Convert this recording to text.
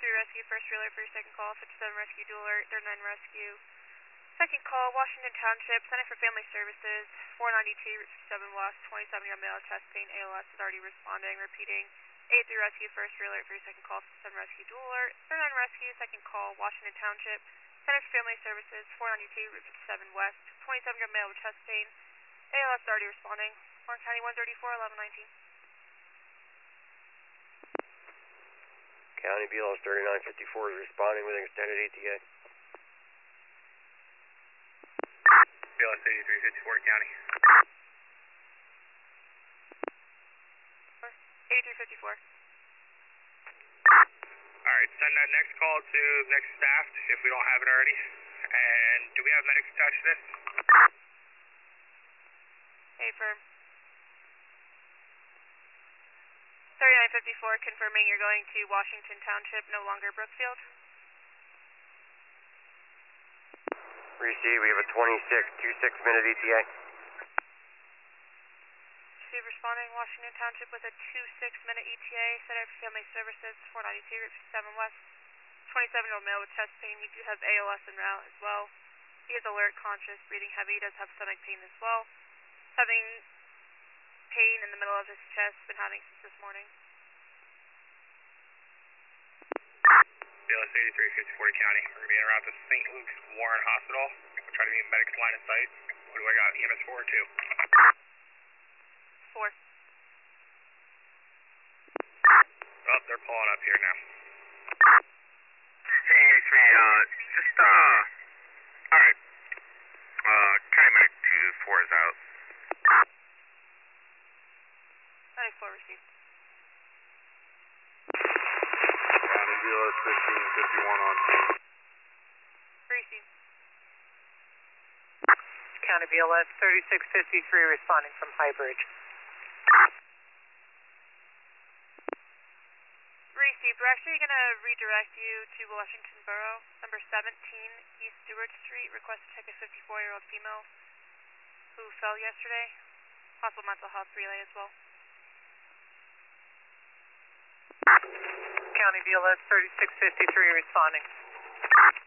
A3 Rescue, first relay for your second call, 57 Rescue, dual alert, 39 Rescue. Second call, Washington Township, Center for Family Services, 492, Route 57 West, 27-year-old male, chest pain, ALS is already responding, repeating. A3 Rescue, first relay for your second call, 57 Rescue, dual alert, 39 Rescue, second call, Washington Township, Center for Family Services, 492, Route 57 West, 27-year-old male with chest pain, ALS is already responding, Orange County 134, 1119. County BLS 3954 is responding with an extended ETA. BLS 8354 County. 8354. Alright, send that next call to next staff if we don't have it already. And do we have medics attached to this? Affirm. 3954, confirming you're going to Washington Township, no longer Brookfield. Receive, we have a 26-minute ETA. Receive responding, Washington Township with a 26-minute ETA, Center for Family Services, 492, Route 57 West, 27-year-old male with chest pain. You do have ALS en route as well. He is alert, conscious, breathing heavy, does have stomach pain as well. Having pain in the middle of his chest, been having since this morning. BLS 8354 County. We're going to be en route to St. Luke's Warren Hospital. We'll try to be in medics line of sight. What do I got? EMS 4 or 2? 4. Oh, they're pulling up here now. Hey, A3, alright. County Medic 2-4 is out. 94 received. County BLS 1551 on scene. Received. County BLS 3653 responding from High Bridge. Received. We're actually going to redirect you to Washington Borough, number 17, East Stewart Street. Request to check a 54-year-old female who fell yesterday. Possible mental health relay as well. County BLS 3653 responding.